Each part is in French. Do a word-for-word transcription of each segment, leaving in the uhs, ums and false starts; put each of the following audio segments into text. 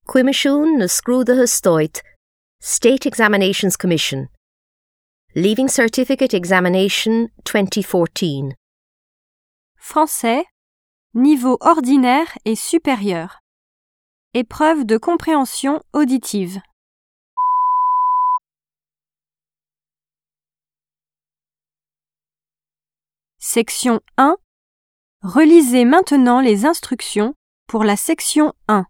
Cuimisiún na Scrúdatha Stoit, State Examinations Commission. Leaving Certificate Examination twenty fourteen. Français, niveau ordinaire et supérieur. Épreuve de compréhension auditive. Section un. Relisez maintenant les instructions pour la section un.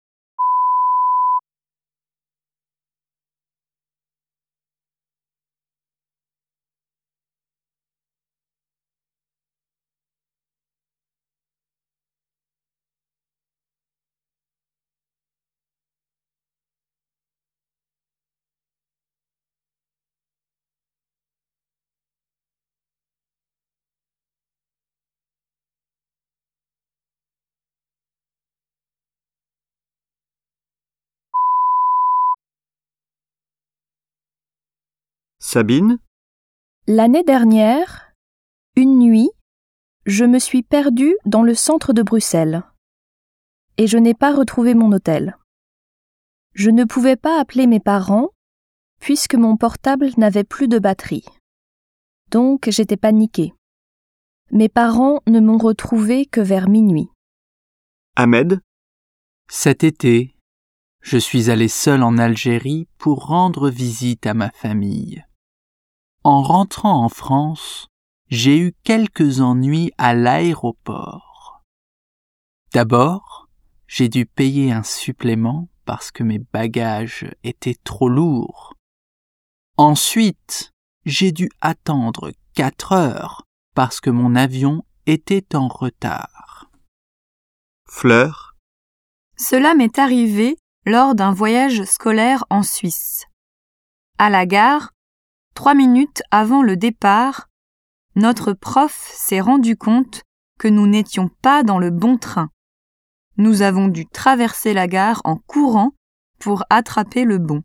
Sabine, L'année dernière, une nuit, je me suis perdue dans le centre de Bruxelles et je n'ai pas retrouvé mon hôtel. Je ne pouvais pas appeler mes parents puisque mon portable n'avait plus de batterie. Donc j'étais paniquée. Mes parents ne m'ont retrouvée que vers minuit. Ahmed, Cet été, je suis allé seul en Algérie pour rendre visite à ma famille. En rentrant en France, j'ai eu quelques ennuis à l'aéroport. D'abord, j'ai dû payer un supplément parce que mes bagages étaient trop lourds. Ensuite, j'ai dû attendre quatre heures parce que mon avion était en retard. Fleur, Cela m'est arrivé lors d'un voyage scolaire en Suisse. À la gare, trois minutes avant le départ, notre prof s'est rendu compte que nous n'étions pas dans le bon train. Nous avons dû traverser la gare en courant pour attraper le bon.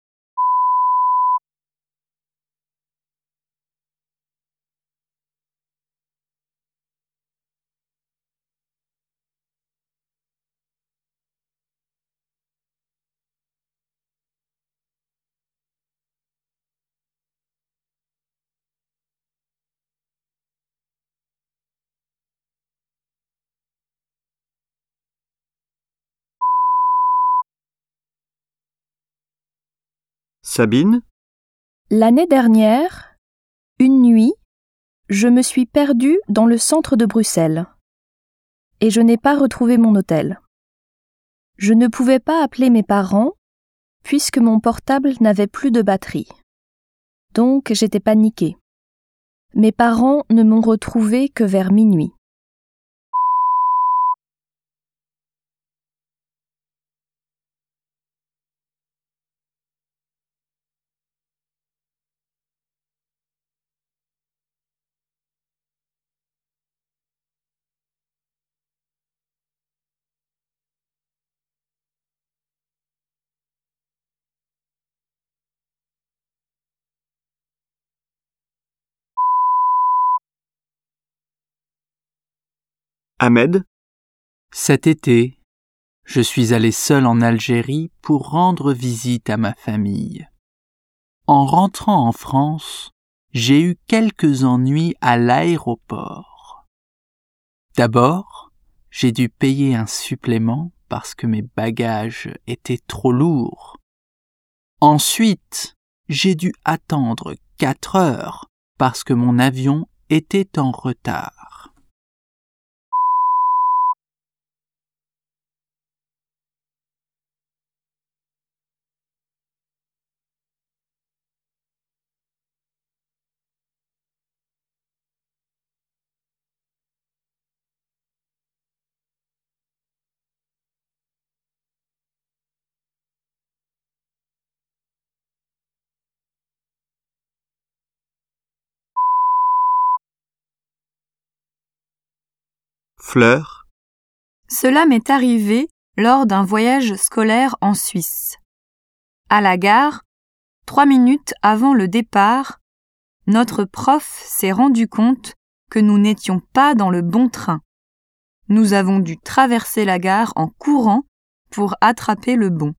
Sabine, L'année dernière, une nuit, je me suis perdue dans le centre de Bruxelles et je n'ai pas retrouvé mon hôtel. Je ne pouvais pas appeler mes parents puisque mon portable n'avait plus de batterie. Donc j'étais paniquée. Mes parents ne m'ont retrouvée que vers minuit. Ahmed, Cet été, je suis allé seul en Algérie pour rendre visite à ma famille. En rentrant en France, j'ai eu quelques ennuis à l'aéroport. D'abord, j'ai dû payer un supplément parce que mes bagages étaient trop lourds. Ensuite, j'ai dû attendre quatre heures parce que mon avion était en retard. Fleur, Cela m'est arrivé lors d'un voyage scolaire en Suisse. À la gare, trois minutes avant le départ, notre prof s'est rendu compte que nous n'étions pas dans le bon train. Nous avons dû traverser la gare en courant pour attraper le bon.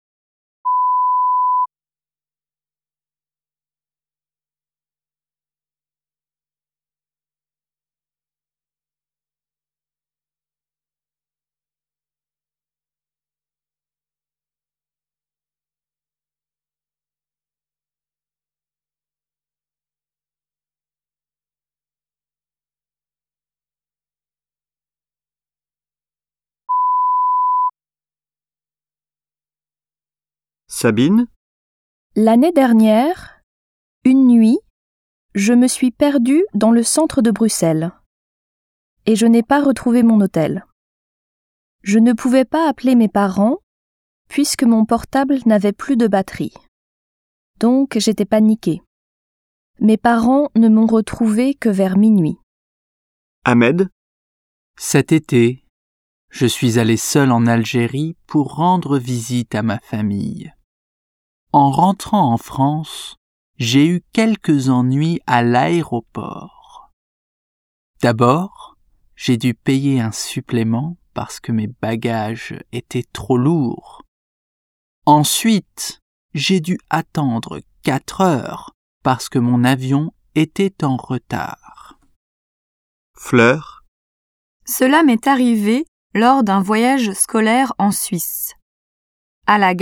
Sabine, L'année dernière, une nuit, je me suis perdue dans le centre de Bruxelles et je n'ai pas retrouvé mon hôtel. Je ne pouvais pas appeler mes parents puisque mon portable n'avait plus de batterie. Donc j'étais paniquée. Mes parents ne m'ont retrouvée que vers minuit. Ahmed, Cet été, je suis allé seul en Algérie pour rendre visite à ma famille. En rentrant en France, j'ai eu quelques ennuis à l'aéroport. D'abord, j'ai dû payer un supplément parce que mes bagages étaient trop lourds. Ensuite, j'ai dû attendre quatre heures parce que mon avion était en retard. Fleur, Cela m'est arrivé lors d'un voyage scolaire en Suisse. À la